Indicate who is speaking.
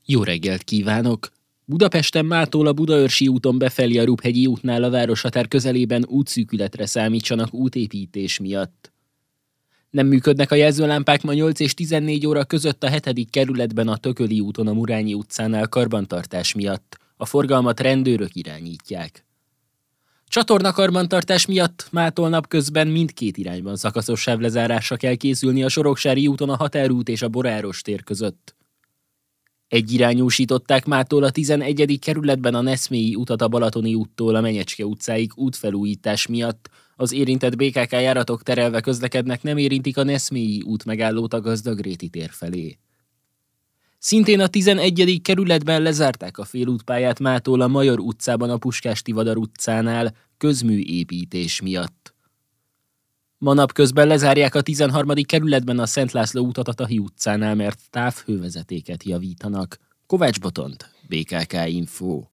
Speaker 1: Jó reggelt kívánok! Budapesten mától a Budaörsi úton befelé a Ruphegyi útnál a városhatár közelében útszűkületre számítsanak útépítés miatt. Nem működnek a jelzőlámpák ma 8 és 14 óra között a 7. kerületben a Tököli úton a Murányi utcánál karbantartás miatt. A forgalmat rendőrök irányítják. Csatornakarbantartás miatt mától napközben mindkét irányban szakaszos sávlezárásra kell készülni a Soroksári úton a Határút és a Boráros tér között. Egyirányúsították mától a 11. kerületben a Neszmélyi utat a Balatoni úttól a Menyecske utcáig útfelújítás miatt. Az érintett BKK járatok terelve közlekednek, nem érintik a Neszmélyi út megállót a Gazdagréti tér felé. Szintén a 11. kerületben lezárták a félútpályát mától a Major utcában a Puskás Tivadar utcánál közműépítés miatt. Ma napközben lezárják a 13. kerületben a Szent László utat a Tahi utcánál, mert távhővezetéket javítanak. Kovács Botond, BKK Info.